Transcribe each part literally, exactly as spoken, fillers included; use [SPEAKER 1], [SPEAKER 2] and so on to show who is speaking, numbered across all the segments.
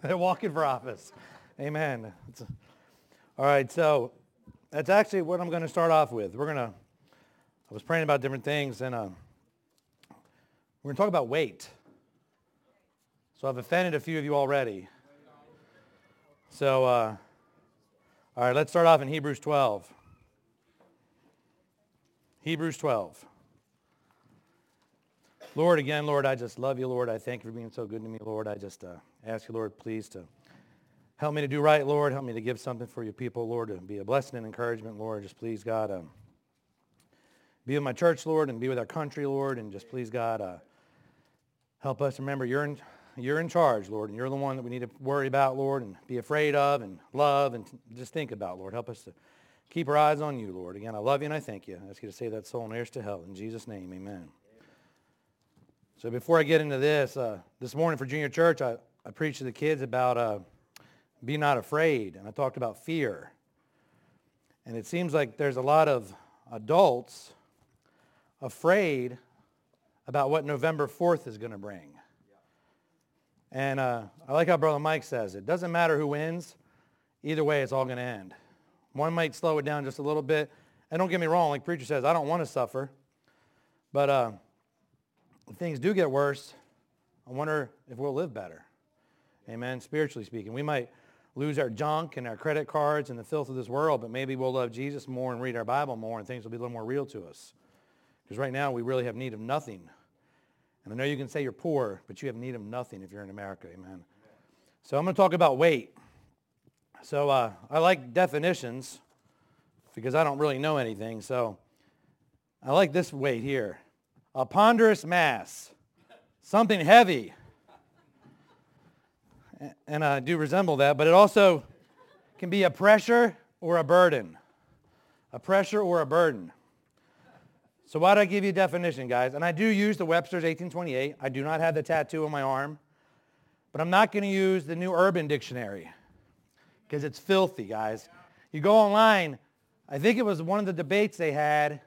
[SPEAKER 1] They're walking for office. Amen. It's a, all right, so that's actually what I'm going to start off with. We're going to, I was praying about different things, and uh, we're going to talk about weight. So I've offended a few of you already. So, uh, all right, let's start off in Hebrews twelve. Hebrews twelve. Lord, again, Lord, I just love you, Lord. I thank you for being so good to me, Lord. I just uh, ask you, Lord, please to help me to do right, Lord. Help me to give something for your people, Lord, to be a blessing and encouragement, Lord. Just please, God, um, be with my church, Lord, and be with our country, Lord. And just please, God, uh, help us remember you're in, you're in charge, Lord, and you're the one that we need to worry about, Lord, and be afraid of and love and just think about, Lord. Help us to keep our eyes on you, Lord. Again, I love you and I thank you. I ask you to save that soul and heirs to hell. In Jesus' name, amen. So before I get into this, uh, this morning for junior church, I, I preached to the kids about uh, be not afraid, and I talked about fear. And it seems like there's a lot of adults afraid about what November fourth is going to bring. And uh, I like how Brother Mike says, it doesn't matter who wins. Either way, it's all going to end. One might slow it down just a little bit. And don't get me wrong, like preacher says, I don't want to suffer. But uh, if things do get worse, I wonder if we'll live better. Amen, spiritually speaking. We might lose our junk and our credit cards and the filth of this world, but maybe we'll love Jesus more and read our Bible more, and things will be a little more real to us. Because right now, we really have need of nothing. And I know you can say you're poor, but you have need of nothing if you're in America. Amen. So I'm going to talk about weight. So uh, I like definitions because I don't really know anything. So I like this weight here. A ponderous mass, something heavy. And I do resemble that, but it also can be a pressure or a burden. A pressure or a burden. So why do I give you a definition, guys? And I do use the Webster's eighteen twenty-eight. I do not have the tattoo on my arm. But I'm not going to use the New Urban Dictionary because it's filthy, guys. You go online, I think it was one of the debates they had.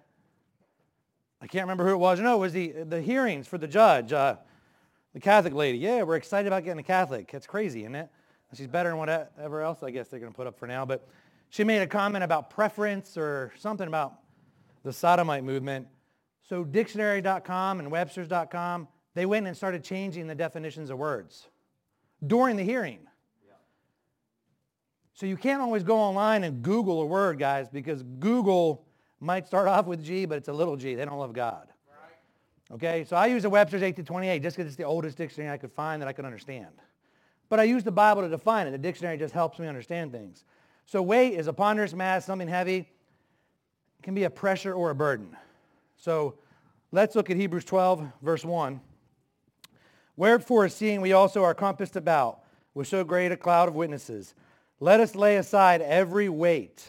[SPEAKER 1] I can't remember who it was. No, it was the, the hearings for the judge, uh, the Catholic lady. Yeah, we're excited about getting a Catholic. That's crazy, isn't it? She's better than whatever else I guess they're going to put up for now. But she made a comment about preference or something about the sodomite movement. So dictionary dot com and Webster's dot com, they went and started changing the definitions of words during the hearing. Yeah. So you can't always go online and Google a word, guys, because Google might start off with G, but it's a little g. They don't love God. Right. Okay, so I use the Webster's eighteen twenty-eight just because it's the oldest dictionary I could find that I could understand. But I use the Bible to define it. The dictionary just helps me understand things. So weight is a ponderous mass, something heavy. It can be a pressure or a burden. So let's look at Hebrews twelve, verse one. Wherefore, seeing we also are compassed about with so great a cloud of witnesses, let us lay aside every weight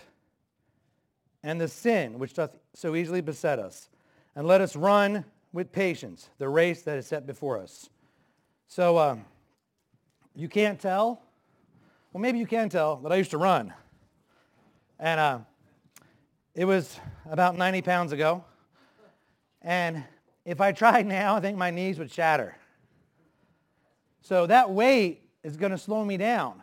[SPEAKER 1] and the sin which doth so easily beset us, and let us run with patience the race that is set before us. So um, you can't tell. Well, maybe you can tell that I used to run. And uh, it was about ninety pounds ago. And if I tried now, I think my knees would shatter. So that weight is going to slow me down.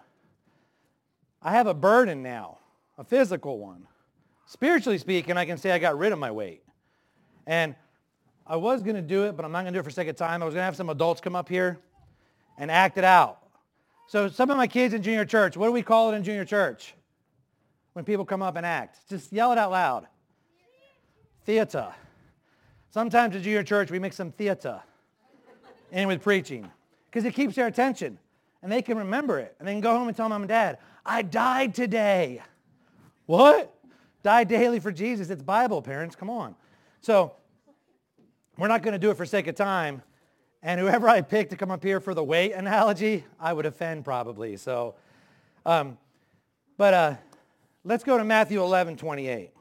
[SPEAKER 1] I have a burden now, a physical one. Spiritually speaking, I can say I got rid of my weight. And I was going to do it, but I'm not going to do it for the sake of time. I was going to have some adults come up here and act it out. So some of my kids in junior church, what do we call it in junior church? When people come up and act. Just yell it out loud. Theater. Sometimes in junior church, we mix some theater in with preaching because it keeps their attention, and they can remember it, and they can go home and tell mom and dad, I died today. What? Die daily for Jesus. It's Bible, parents. Come on. So we're not going to do it for sake of time, and whoever I pick to come up here for the weight analogy, I would offend probably. So, um, but uh, let's go to Matthew eleven twenty-eight.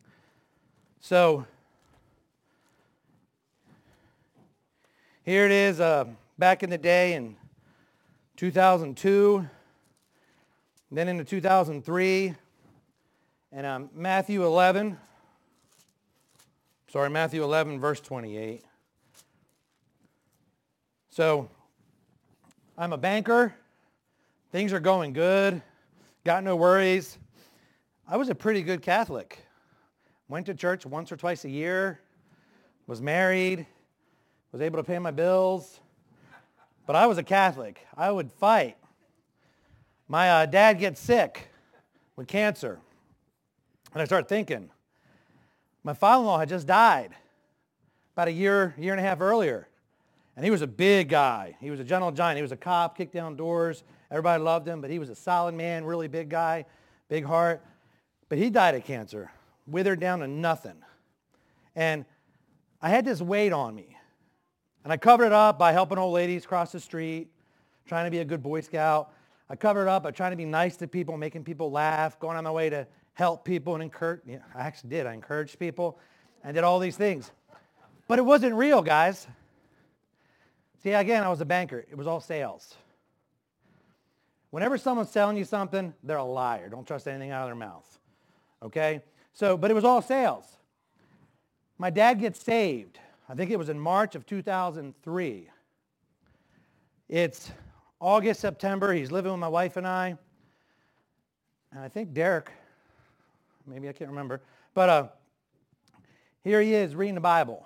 [SPEAKER 1] So here it is, uh, back in the day in two thousand two, then into two thousand three, and um, Matthew eleven, sorry, Matthew eleven, verse twenty-eight. So I'm a banker, Things are going good. Got no worries. I was a pretty good Catholic. Went to church once or twice a year. Was married. Was able to pay my bills. But I was a Catholic. I would fight. My uh, dad gets sick with cancer. And I started thinking, my father-in-law had just died about a year, year and a half earlier. And he was a big guy. He was a gentle giant. He was a cop, kicked down doors. Everybody loved him, but he was a solid man, really big guy, big heart. But he died of cancer, withered down to nothing. And I had this weight on me. And I covered it up by helping old ladies cross the street, trying to be a good Boy Scout. I covered it up by trying to be nice to people, making people laugh, going on my way to help people and encourage. Yeah, I actually did. I encouraged people and did all these things. But it wasn't real, guys. See, again, I was a banker. It was all sales. Whenever someone's telling you something, they're a liar. Don't trust anything out of their mouth. Okay? So, but it was all sales. My dad gets saved. I think it was in March of two thousand three. It's August, September. He's living with my wife and I. And I think Derek, maybe I can't remember. But uh, here he is reading the Bible.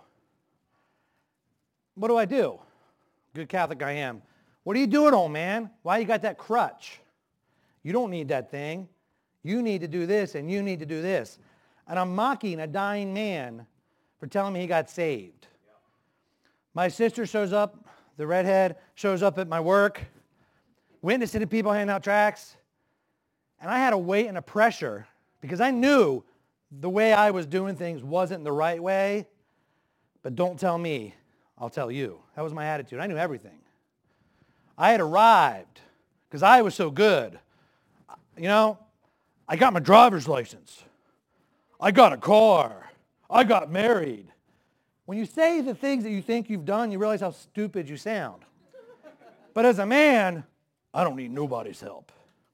[SPEAKER 1] What do I do? Good Catholic I am. What are you doing, old man? Why you got that crutch? You don't need that thing. You need to do this and you need to do this. And I'm mocking a dying man for telling me he got saved. My sister shows up, the redhead, shows up at my work, witnessing to people handing out tracts. And I had a weight and a pressure because I knew the way I was doing things wasn't the right way. But don't tell me, I'll tell you. That was my attitude. I knew everything. I had arrived because I was so good. You know, I got my driver's license. I got a car. I got married. When you say the things that you think you've done, you realize how stupid you sound. But as a man, I don't need nobody's help.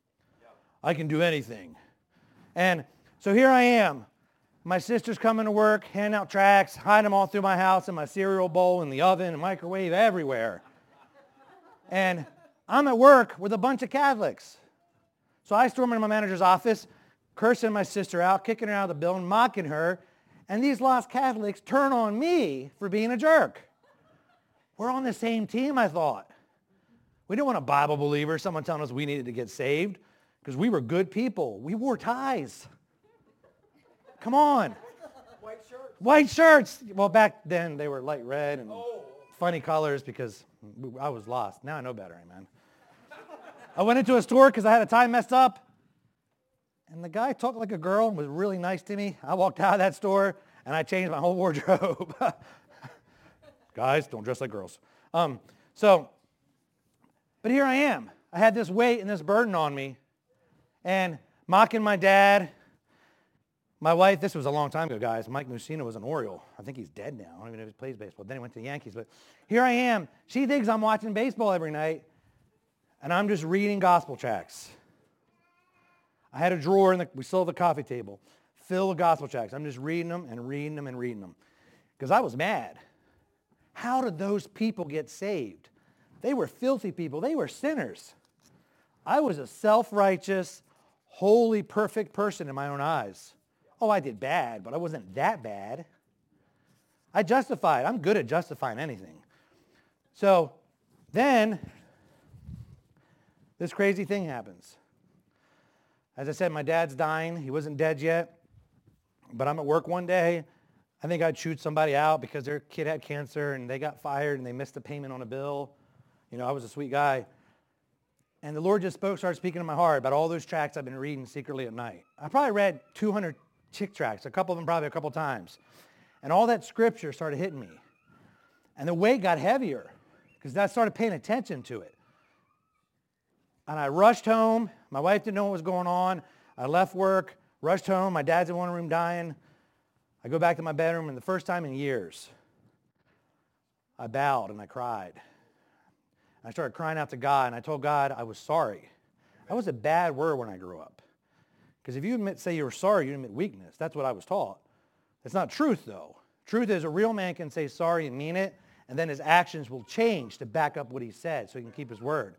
[SPEAKER 1] I can do anything. And so here I am. My sister's coming to work, handing out tracts, hiding them all through my house in my cereal bowl, in the oven, and microwave, everywhere. And I'm at work with a bunch of Catholics. So I storm into my manager's office, cursing my sister out, kicking her out of the building, mocking her. And these lost Catholics turn on me for being a jerk. We're on the same team, I thought. We didn't want a Bible believer, someone telling us we needed to get saved, because we were good people. We wore ties. Come on.
[SPEAKER 2] White shirts.
[SPEAKER 1] White shirts. Well, back then they were light red and
[SPEAKER 2] Oh.
[SPEAKER 1] funny colors because I was lost. Now I know better, amen. I went into a store because I had a tie messed up. And the guy talked like a girl and was really nice to me. I walked out of that store and I changed my whole wardrobe. Guys, don't dress like girls. Um, so, but here I am. I had this weight and this burden on me. And mocking my dad. My wife, this was a long time ago, guys. Mike Mussina was an Oriole. I think he's dead now. I don't even know if he plays baseball. Then he went to the Yankees. But here I am. She thinks I'm watching baseball every night. And I'm just reading gospel tracts. I had a drawer, in the, we still have the coffee table, filled with gospel tracts. I'm just reading them and reading them and reading them. Because I was mad. How did those people get saved? They were filthy people. They were sinners. I was a self-righteous, holy, perfect person in my own eyes. Oh, I did bad, but I wasn't that bad. I justified. I'm good at justifying anything. So then this crazy thing happens. As I said, my dad's dying. He wasn't dead yet. But I'm at work one day. I think I'd shoot somebody out because their kid had cancer and they got fired and they missed a payment on a bill. You know, I was a sweet guy. And the Lord just spoke, started speaking to my heart about all those tracts I've been reading secretly at night. I probably read two hundred chick tracts, a couple of them probably a couple times. And all that scripture started hitting me. And the weight got heavier because I started paying attention to it. And I rushed home. My wife didn't know what was going on. I left work, rushed home. My dad's in one room dying. I go back to my bedroom, and the first time in years, I bowed and I cried. I started crying out to God, and I told God I was sorry. That was a bad word when I grew up. Because if you admit, say you were sorry, you admit weakness. That's what I was taught. It's not truth, though. Truth is a real man can say sorry and mean it, and then his actions will change to back up what he said so he can keep his word.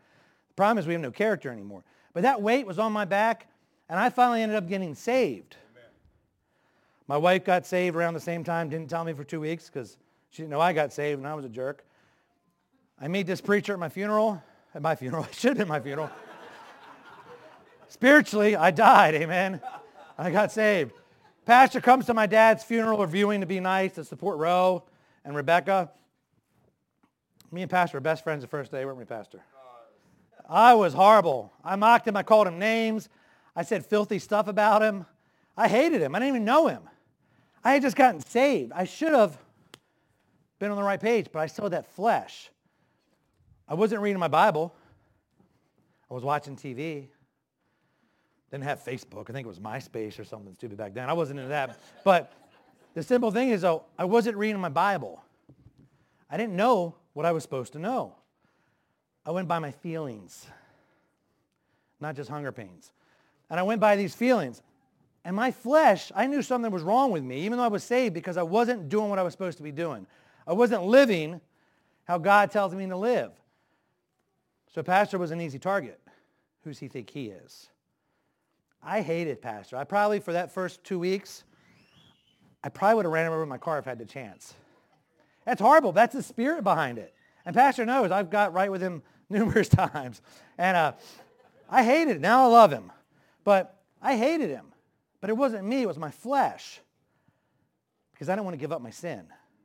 [SPEAKER 1] The problem is we have no character anymore. But that weight was on my back, and I finally ended up getting saved. Amen. My wife got saved around the same time, didn't tell me for two weeks because she didn't know I got saved and I was a jerk. I meet this preacher at my funeral. At my funeral. It should have been my funeral. Spiritually, I died, amen. I got saved. Pastor comes to my dad's funeral viewing to be nice, to support Roe and Rebecca. Me and Pastor were best friends the first day, weren't we, Pastor? I was horrible. I mocked him. I called him names. I said filthy stuff about him. I hated him. I didn't even know him. I had just gotten saved. I should have been on the right page, but I still had that flesh. I wasn't reading my Bible. I was watching T V. Didn't have Facebook. I think it was MySpace or something stupid back then. I wasn't into that. But the simple thing is, though, I wasn't reading my Bible. I didn't know what I was supposed to know. I went by my feelings, not just hunger pains. And I went by these feelings. And my flesh, I knew something was wrong with me, even though I was saved, because I wasn't doing what I was supposed to be doing. I wasn't living how God tells me to live. So Pastor was an easy target. Who's he think he is? I hated Pastor. I probably, for that first two weeks, I probably would have ran him over in my car if I had the chance. That's horrible. That's the spirit behind it. And Pastor knows I've got right with him numerous times. And uh, I hated it. Now I love him. But I hated him. But it wasn't me. It was my flesh. Because I didn't want to give up my sin.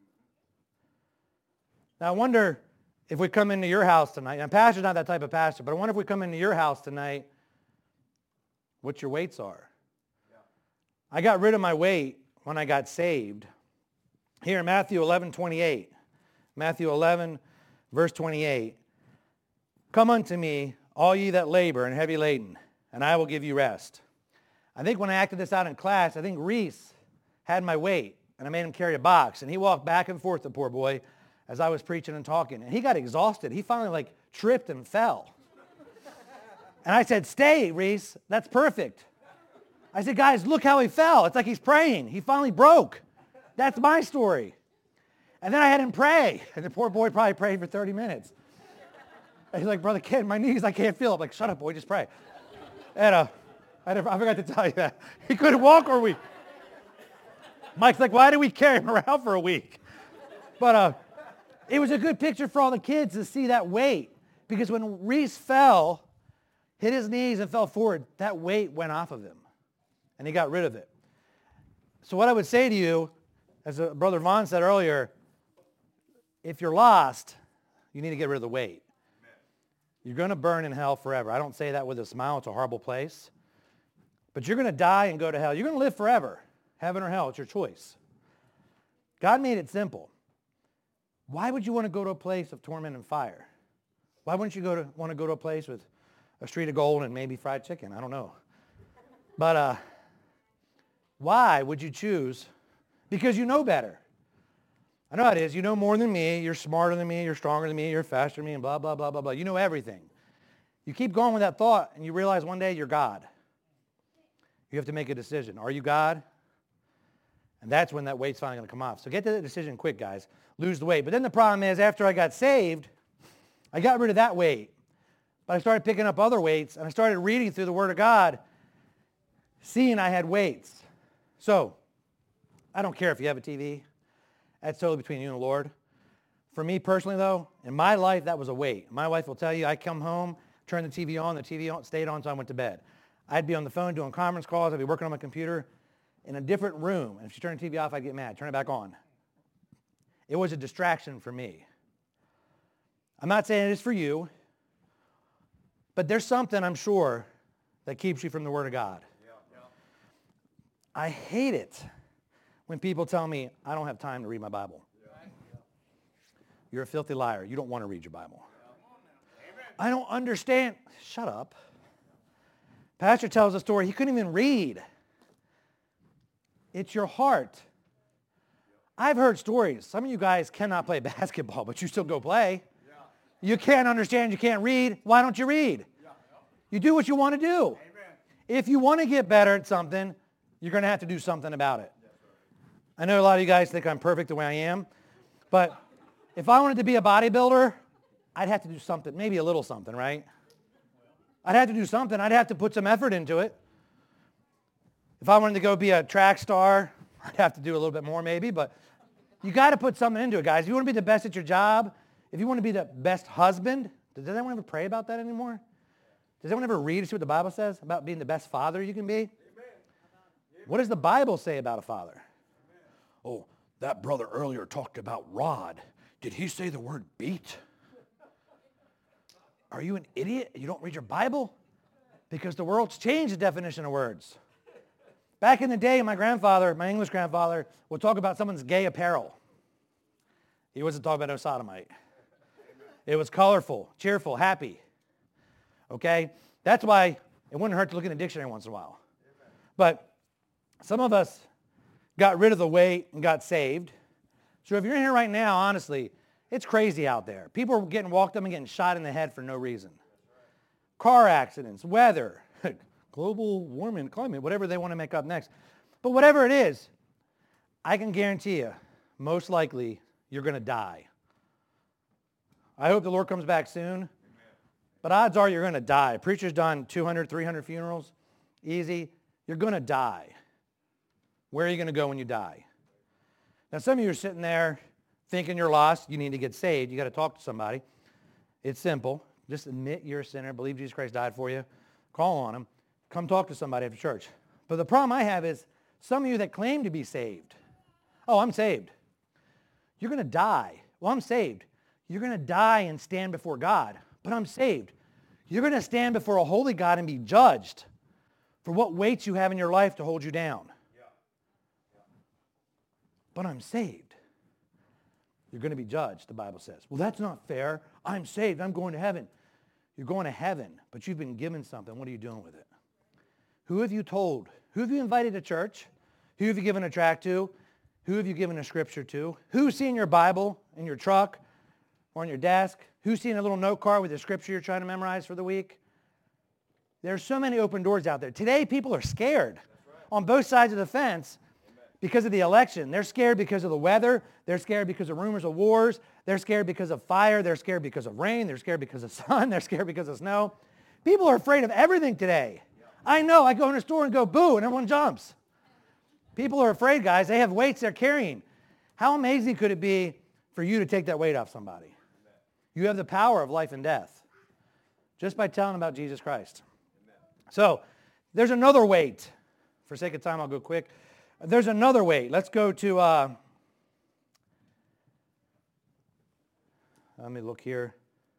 [SPEAKER 1] Now I wonder if we come into your house tonight. And Pastor's not that type of pastor. But I wonder if we come into your house tonight, what your weights are. Yeah. I got rid of my weight when I got saved. Here in Matthew eleven twenty-eight. Matthew eleven, verse twenty-eight. Come unto me, all ye that labor and heavy laden, and I will give you rest. I think when I acted this out in class, I think Reese had my weight, and I made him carry a box, and he walked back and forth, the poor boy, as I was preaching and talking, and he got exhausted. He finally like tripped and fell. And I said, stay, Reese. That's perfect. I said, guys, look how he fell. It's like he's praying. He finally broke. That's my story. And then I had him pray. And the poor boy probably prayed for thirty minutes. And he's like, Brother Ken, my knees, I can't feel it. I'm like, shut up, boy, just pray. And uh, I, never, I forgot to tell you that. He couldn't walk for a week. Mike's like, why did we carry him around for a week? But uh, it was a good picture for all the kids to see that weight. Because when Reese fell, hit his knees and fell forward, that weight went off of him. And he got rid of it. So what I would say to you, as Brother Vaughn said earlier, if you're lost, you need to get rid of the weight. Amen. You're going to burn in hell forever. I don't say that with a smile. It's a horrible place. But you're going to die and go to hell. You're going to live forever. Heaven or hell. It's your choice. God made it simple. Why would you want to go to a place of torment and fire? Why wouldn't you go to, want to go to a place with a street of gold and maybe fried chicken? I don't know. But uh, why would you choose? Because you know better. I know how it is. You know more than me. You're smarter than me. You're stronger than me. You're faster than me and blah, blah, blah, blah, blah. You know everything. You keep going with that thought and you realize one day you're God. You have to make a decision. Are you God? And that's when that weight's finally going to come off. So get to that decision quick, guys. Lose the weight. But then the problem is after I got saved, I got rid of that weight. But I started picking up other weights and I started reading through the Word of God, seeing I had weights. So, I don't care if you have a T V. That's totally between you and the Lord. For me personally, though, in my life, that was a weight. My wife will tell you, I come home, turn the T V on, the T V on, stayed on until I went to bed. I'd be on the phone doing conference calls. I'd be working on my computer in a different room. And if she turned the T V off, I'd get mad. Turn it back on. It was a distraction for me. I'm not saying it is for you, but there's something, I'm sure, that keeps you from the Word of God. Yeah, yeah. I hate it when people tell me, I don't have time to read my Bible. Yeah. You're a filthy liar. You don't want to read your Bible. Yeah. I don't understand. Shut up. Pastor tells a story. He couldn't even read. It's your heart. I've heard stories. Some of you guys cannot play basketball, but you still go play. Yeah. You can't understand. You can't read. Why don't you read? Yeah. You do what you want to do. Amen. If you want to get better at something, you're going to have to do something about it. I know a lot of you guys think I'm perfect the way I am, but if I wanted to be a bodybuilder, I'd have to do something, maybe a little something, right? I'd have to do something. I'd have to put some effort into it. If I wanted to go be a track star, I'd have to do a little bit more maybe, but you got to put something into it, guys. If you want to be the best at your job, if you want to be the best husband, does anyone ever pray about that anymore? Does anyone ever read to see what the Bible says about being the best father you can be? Amen. What does the Bible say about a father? Amen. Oh, that brother earlier talked about rod. Did he say the word beat? Are you an idiot? You don't read your Bible? Because the world's changed the definition of words. Back in the day, my grandfather, my English grandfather, would talk about someone's gay apparel. He wasn't talking about no sodomite. It was colorful, cheerful, happy. Okay? That's why it wouldn't hurt to look in a dictionary once in a while. But some of us got rid of the weight and got saved. So if you're in here right now, honestly, it's crazy out there. People are getting walked up and getting shot in the head for no reason. Car accidents, weather, global warming, climate, whatever they want to make up next. But whatever it is, I can guarantee you, most likely, you're going to die. I hope the Lord comes back soon. But odds are you're going to die. Preacher's done two hundred, three hundred funerals. Easy. You're going to die. Where are you going to go when you die? Now, some of you are sitting there thinking you're lost. You need to get saved. You got to talk to somebody. It's simple. Just admit you're a sinner. Believe Jesus Christ died for you. Call on him. Come talk to somebody after church. But the problem I have is some of you that claim to be saved. Oh, I'm saved. You're going to die. Well, I'm saved. You're going to die and stand before God. But I'm saved. You're going to stand before a holy God and be judged for what weights you have in your life to hold you down. Yeah. Yeah. But I'm saved. You're going to be judged, the Bible says. Well, that's not fair. I'm saved. I'm going to heaven. You're going to heaven, but you've been given something. What are you doing with it? Who have you told? Who have you invited to church? Who have you given a tract to? Who have you given a scripture to? Who's seen your Bible in your truck or on your desk? Who's seen a little note card with the scripture you're trying to memorize for the week? There's so many open doors out there. Today, people are scared right. on both sides of the fence Amen. Because of the election. They're scared because of the weather. They're scared because of rumors of wars. They're scared because of fire. They're scared because of rain. They're scared because of sun. They're scared because of snow. People are afraid of everything today. Yeah. I know. I go in a store and go, boo, and everyone jumps. People are afraid, guys. They have weights they're carrying. How amazing could it be for you to take that weight off somebody? You have the power of life and death just by telling them about Jesus Christ. Amen. So there's another weight. For sake of time, I'll go quick. There's another weight. Let's go to, uh, let me look here.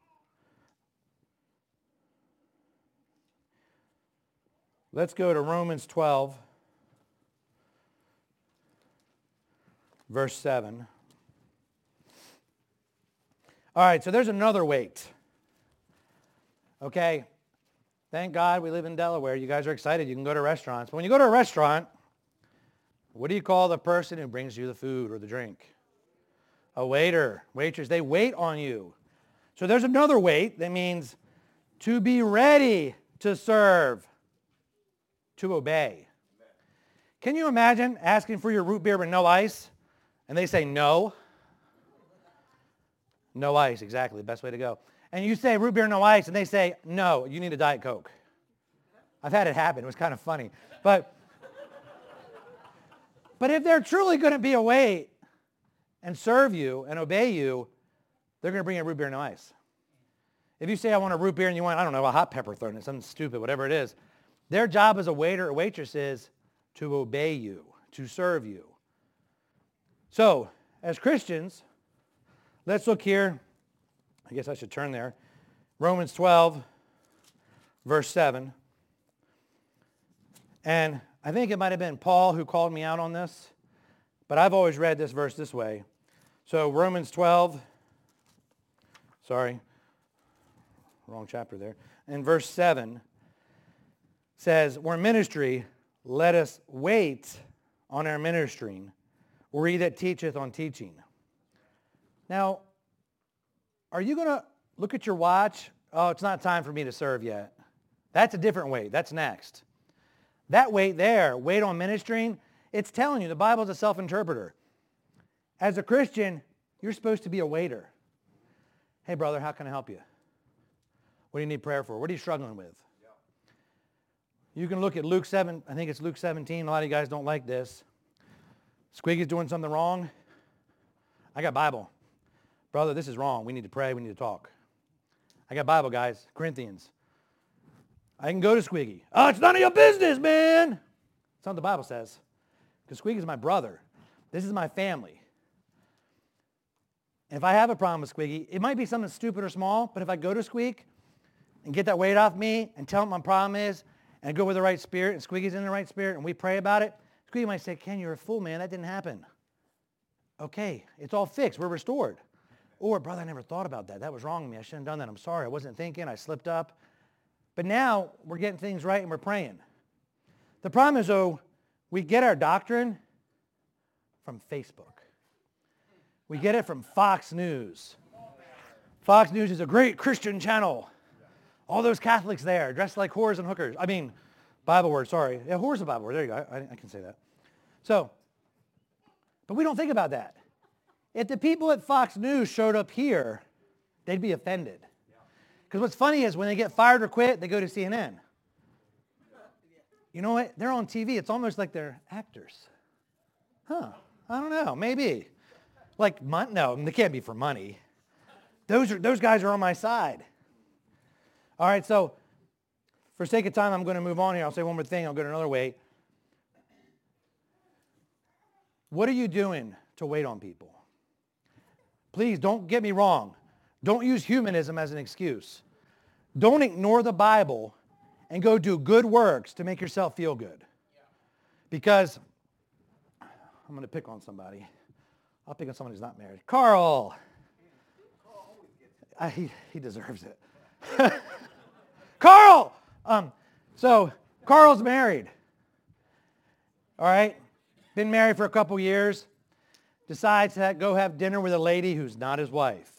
[SPEAKER 1] Let's go to Romans twelve, verse seven. All right, so there's another weight. Okay, thank God we live in Delaware. You guys are excited. You can go to restaurants. But when you go to a restaurant, what do you call the person who brings you the food or the drink? A waiter, waitress. They wait on you. So there's another weight that means to be ready to serve, to obey. Can you imagine asking for your root beer with no ice and they say no? No ice, exactly, best way to go. And you say root beer, no ice, and they say, no, you need a Diet Coke. I've had it happen. It was kind of funny. But, but if they're truly going to be a wait and serve you and obey you, they're going to bring you a root beer, no ice. If you say, I want a root beer, and you want, I don't know, a hot pepper thrown in, something stupid, whatever it is, their job as a waiter or waitress is to obey you, to serve you. So, as Christians, let's look here. I guess I should turn there. Romans twelve, verse seven. And I think it might have been Paul who called me out on this, but I've always read this verse this way. So Romans twelve, sorry, wrong chapter there. And verse seven says, we're ministry, let us wait on our ministering, or he that teacheth on teaching. Now, are you going to look at your watch? Oh, it's not time for me to serve yet. That's a different weight. That's next. That weight there, wait on ministering, it's telling you, the Bible is a self-interpreter. As a Christian, you're supposed to be a waiter. Hey, brother, how can I help you? What do you need prayer for? What are you struggling with? You can look at Luke seven, I think it's Luke seventeen. A lot of you guys don't like this. Squiggy's doing something wrong. I got Bible. Brother, this is wrong. We need to pray. We need to talk. I got Bible, guys. Corinthians. I can go to Squiggy. Oh, it's none of your business, man. That's not what the Bible says. Because Squiggy's my brother. This is my family. And if I have a problem with Squiggy, it might be something stupid or small, but if I go to Squeak and get that weight off me and tell him my problem is, and go with the right spirit, and Squiggy's in the right spirit, and we pray about it, Squiggy might say, Ken, you're a fool, man. That didn't happen. Okay, it's all fixed. We're restored. Or, brother, I never thought about that. That was wrong of me. I shouldn't have done that. I'm sorry. I wasn't thinking. I slipped up. But now we're getting things right and we're praying. The problem is, though, we get our doctrine from Facebook. We get it from Fox News. Fox News is a great Christian channel. All those Catholics there, dressed like whores and hookers. I mean, Bible word, sorry. Yeah, whore's a Bible word. There you go. I, I can say that. So, but we don't think about that. If the people at Fox News showed up here, they'd be offended. Because what's funny is when they get fired or quit, they go to C N N. You know what? They're on T V. It's almost like they're actors. Huh. I don't know. Maybe. Like, mon- no, they can't be for money. Those are those guys are on my side. All right, so for sake of time, I'm going to move on here. I'll say one more thing. I'll go to another way. What are you doing to wait on people? Please don't get me wrong. Don't use humanism as an excuse. Don't ignore the Bible and go do good works to make yourself feel good. Because I'm going to pick on somebody. I'll pick on someone who's not married. Carl. I, he, he deserves it. Carl! Um, so, Carl's married. All right? Been married for a couple years. Decides to go have dinner with a lady who's not his wife.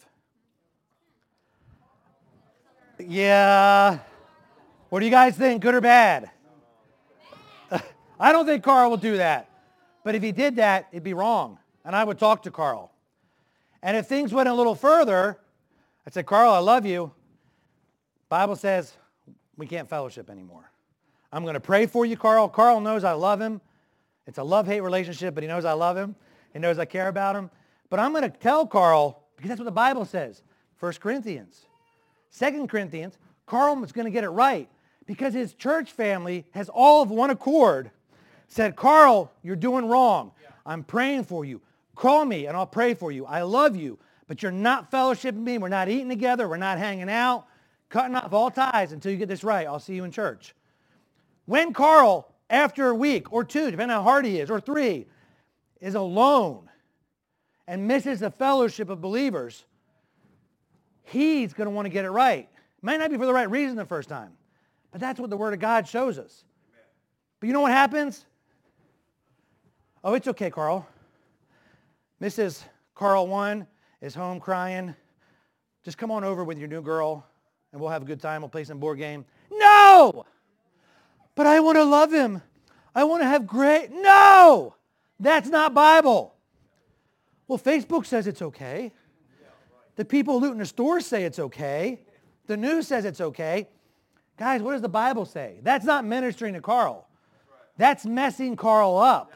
[SPEAKER 1] Yeah. What do you guys think? Good or bad? I don't think Carl will do that. But if he did that, it'd be wrong. And I would talk to Carl. And if things went a little further, I'd say, Carl, I love you. Bible says we can't fellowship anymore. I'm going to pray for you, Carl. Carl knows I love him. It's a love-hate relationship, but he knows I love him. He knows I care about him. But I'm going to tell Carl, because that's what the Bible says. First Corinthians. Second Corinthians, Carl is going to get it right because his church family has all of one accord said, Carl, you're doing wrong. Yeah. I'm praying for you. Call me and I'll pray for you. I love you, but you're not fellowshipping me. We're not eating together. We're not hanging out. Cutting off all ties until you get this right. I'll see you in church. When Carl, after a week or two, depending on how hard he is, or three, is alone and misses the fellowship of believers, he's going to want to get it right. It might not be for the right reason the first time, but that's what the Word of God shows us. Amen. But you know what happens? Oh, it's okay, Carl. Missus Carl one is home crying. Just come on over with your new girl, and we'll have a good time. We'll play some board game. No! But I want to love him. I want to have great... No! That's not Bible. Well, Facebook says it's okay. The people looting the stores say it's okay. The news says it's okay. Guys, what does the Bible say? That's not ministering to Carl. That's messing Carl up.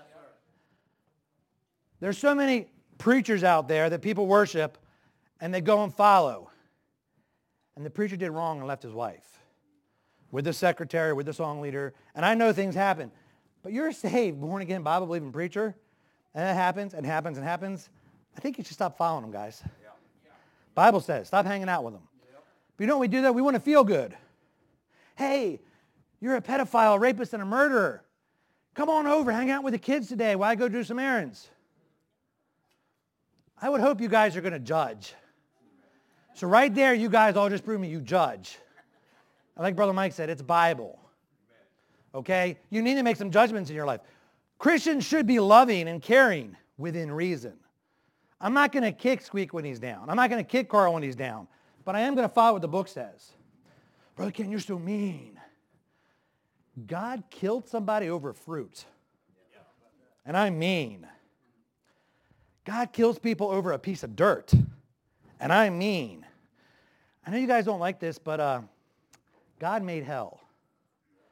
[SPEAKER 1] There's so many preachers out there that people worship and they go and follow. And the preacher did wrong and left his wife with the secretary, with the song leader. And I know things happen. But you're a saved, born-again, Bible-believing preacher, and it happens and happens and happens. I think you should stop following them, guys. Yeah. Yeah. Bible says, stop hanging out with them. Yep. But you know what we do that? We want to feel good. Hey, you're a pedophile, a rapist, and a murderer. Come on over, hang out with the kids today while I go do some errands. I would hope you guys are going to judge. So right there, you guys all just prove me you judge. Like Brother Mike said, it's Bible. Okay? You need to make some judgments in your life. Christians should be loving and caring within reason. I'm not going to kick Squeak when he's down. I'm not going to kick Carl when he's down. But I am going to follow what the book says. Brother Ken, you're so mean. God killed somebody over fruit. And I'm mean. God kills people over a piece of dirt. And I'm mean. I know you guys don't like this, but uh, God made hell.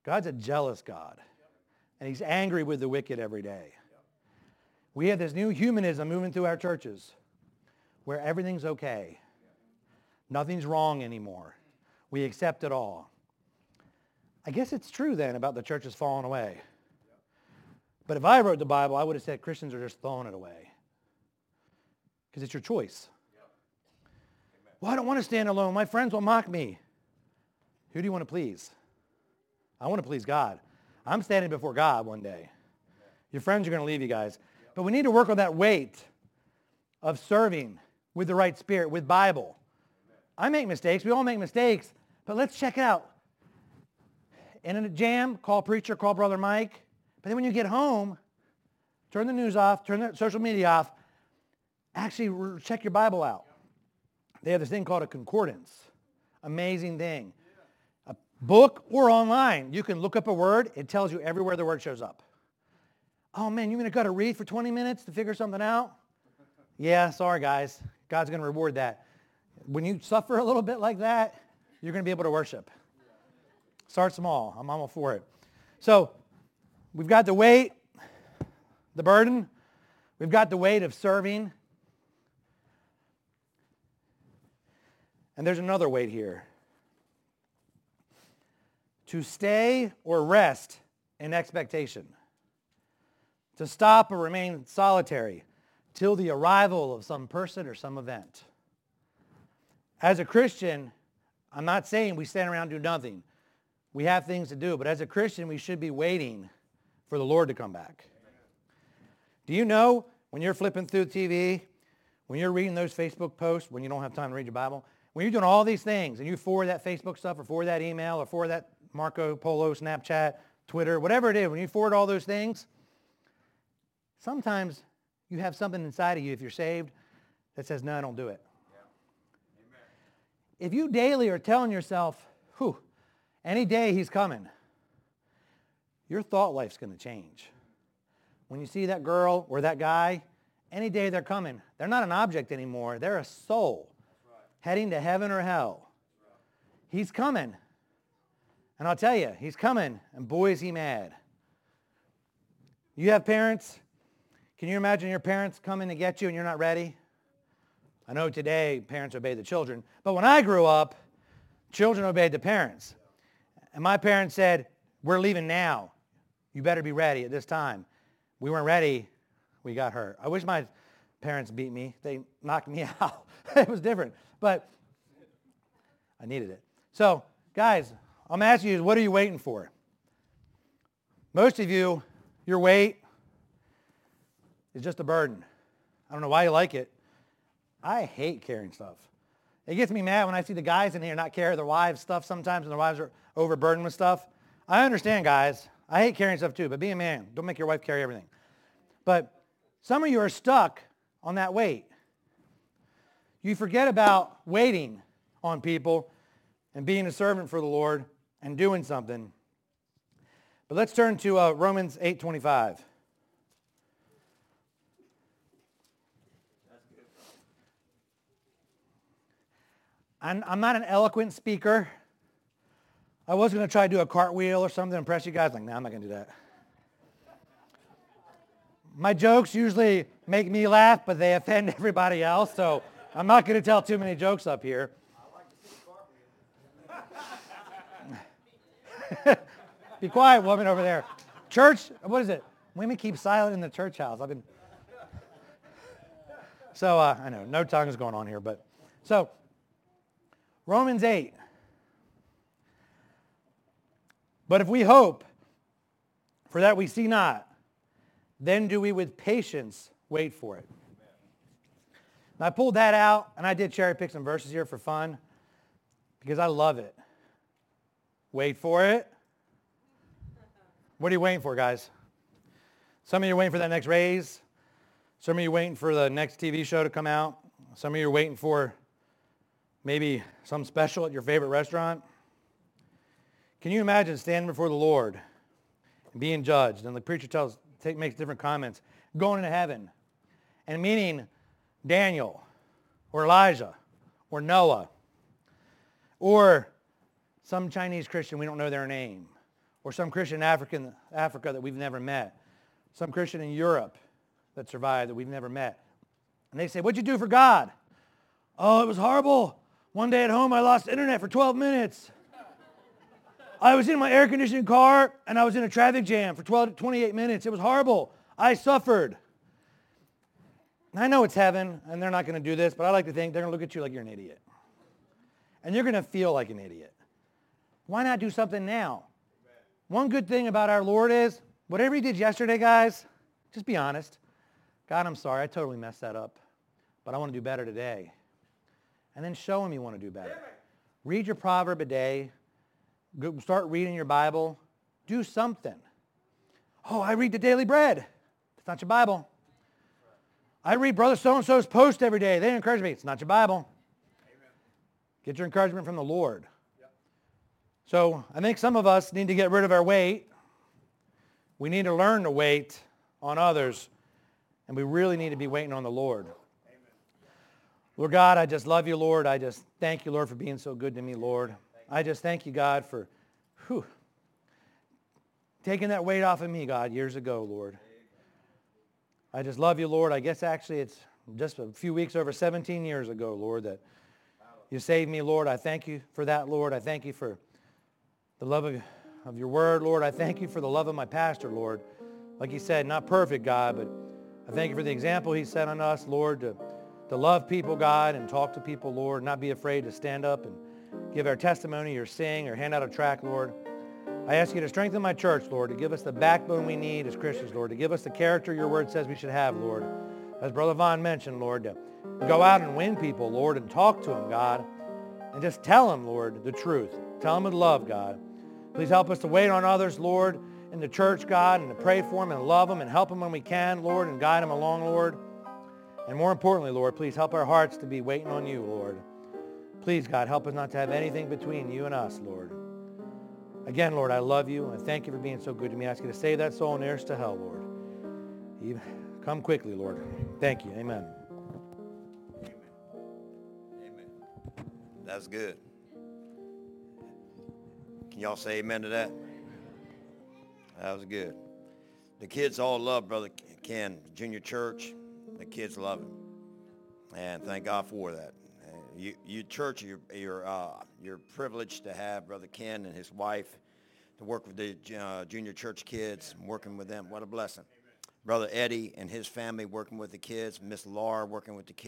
[SPEAKER 1] God's a jealous God. And he's angry with the wicked every day. We have this new humanism moving through our churches where everything's okay. Nothing's wrong anymore. We accept it all. I guess it's true then about the churches falling away. But if I wrote the Bible, I would have said Christians are just throwing it away. Because it's your choice. Well, I don't want to stand alone. My friends will mock me. Who do you want to please? I want to please God. I'm standing before God one day. Your friends are going to leave you guys. But we need to work on that weight of serving with the right spirit, with Bible. I make mistakes. We all make mistakes. But let's check it out. In a jam, call preacher, call Brother Mike. But then when you get home, turn the news off, turn the social media off. Actually, check your Bible out. They have this thing called a concordance. Amazing thing. A book or online. You can look up a word. It tells you everywhere the word shows up. Oh, man, you're going to got to read for twenty minutes to figure something out? Yeah, sorry, guys. God's going to reward that. When you suffer a little bit like that, you're going to be able to worship. Start small. I'm all for it. So we've got the weight, the burden. We've got the weight of serving. And there's another weight here. To stay or rest in expectation. To stop or remain solitary till the arrival of some person or some event. As a Christian, I'm not saying we stand around and do nothing. We have things to do. But as a Christian, we should be waiting for the Lord to come back. Do you know when you're flipping through T V, when you're reading those Facebook posts, when you don't have time to read your Bible, when you're doing all these things and you forward that Facebook stuff or forward that email or forward that Marco Polo, Snapchat, Twitter, whatever it is, when you forward all those things, sometimes you have something inside of you, if you're saved, that says, no, don't do it. Yeah. If you daily are telling yourself, whew, any day he's coming, your thought life's going to change. When you see that girl or that guy, any day they're coming, they're not an object anymore. They're a soul right. heading to heaven or hell. Right. He's coming. And I'll tell you, he's coming, and boy, is he mad. You have parents. Can you imagine your parents coming to get you and you're not ready? I know today parents obey the children, but when I grew up, children obeyed the parents. And my parents said, we're leaving now. You better be ready at this time. We weren't ready. We got hurt. I wish my parents beat me. They knocked me out. It was different, but I needed it. So, guys, I'm asking you, what are you waiting for? Most of you, your weight is just a burden. I don't know why you like it. I hate carrying stuff. It gets me mad when I see the guys in here not carry their wives' stuff sometimes, and their wives are overburdened with stuff. I understand, guys. I hate carrying stuff too, but be a man. Don't make your wife carry everything. But some of you are stuck on that weight. You forget about waiting on people and being a servant for the Lord and doing something. But let's turn to uh, Romans eight twenty-five. I'm, I'm not an eloquent speaker. I was going to try to do a cartwheel or something to impress you guys. Like, no, nah, I'm not going to do that. My jokes usually make me laugh, but they offend everybody else, so I'm not going to tell too many jokes up here. I like to see cartwheels. Be quiet, woman over there. Church, what is it? Women keep silent in the church house. I've been... So, uh, I know, no tongues going on here, but... So, Romans eight. But if we hope for that we see not, then do we with patience wait for it. And I pulled that out, and I did cherry pick some verses here for fun, because I love it. Wait for it. What are you waiting for, guys? Some of you are waiting for that next raise. Some of you are waiting for the next T V show to come out. Some of you are waiting for maybe some special at your favorite restaurant. Can you imagine standing before the Lord and being judged? And the preacher tells, take, makes different comments. Going into heaven and meeting Daniel or Elijah or Noah or some Chinese Christian, we don't know their name, Or some Christian in African, Africa that we've never met. Some Christian in Europe that survived that we've never met. And they say, what'd you do for God? Oh, it was horrible. One day at home, I lost internet for twelve minutes. I was in my air-conditioned car, and I was in a traffic jam for twelve, twenty-eight minutes. It was horrible. I suffered. And I know it's heaven, and they're not going to do this, but I like to think they're going to look at you like you're an idiot. And you're going to feel like an idiot. Why not do something now? One good thing about our Lord is, whatever he did yesterday, guys, just be honest. God, I'm sorry, I totally messed that up, but I want to do better today. And then show him you want to do better. Read your proverb a day. Go start reading your Bible. Do something. Oh, I read the Daily Bread. It's not your Bible. I read Brother So-and-so's post every day. They encourage me. It's not your Bible. Amen. Get your encouragement from the Lord. Yep. So I think some of us need to get rid of our weight. We need to learn to wait on others. And we really need to be waiting on the Lord. Amen. Lord God, I just love you, Lord. I just thank you, Lord, for being so good to me, Lord. I just thank you, God, for whew, taking that weight off of me, God, years ago, Lord. I just love you, Lord. I guess actually it's just a few weeks over seventeen years ago, Lord, that you saved me, Lord. I thank you for that, Lord. I thank you for the love of, of your word, Lord. I thank you for the love of my pastor, Lord. Like he said, not perfect, God, but I thank you for the example he set on us, Lord, to, to love people, God, and talk to people, Lord, not be afraid to stand up and give our testimony or sing or hand out a tract, Lord. I ask you to strengthen my church, Lord, to give us the backbone we need as Christians, Lord, to give us the character your word says we should have, Lord. As Brother Vaughn mentioned, Lord, to go out and win people, Lord, and talk to them, God, and just tell them, Lord, the truth. Tell them with love, God. Please help us to wait on others, Lord, in the church, God, and to pray for them and love them and help them when we can, Lord, and guide them along, Lord. And more importantly, Lord, please help our hearts to be waiting on you, Lord. Please, God, help us not to have anything between you and us, Lord. Again, Lord, I love you, and I thank you for being so good to me. I ask you to save that soul nearest to hell, Lord. Even, come quickly, Lord. Thank you. Amen.
[SPEAKER 2] Amen. Amen. That's good. Can y'all say amen to that? That was good. The kids all love Brother Ken, Junior Church. The kids love him. And thank God for that. You, you church, you're, you're, uh, you're privileged to have Brother Ken and his wife to work with the uh, junior church kids, working with them. What a blessing. Amen. Brother Eddie and his family working with the kids, Miss Laura working with the kids.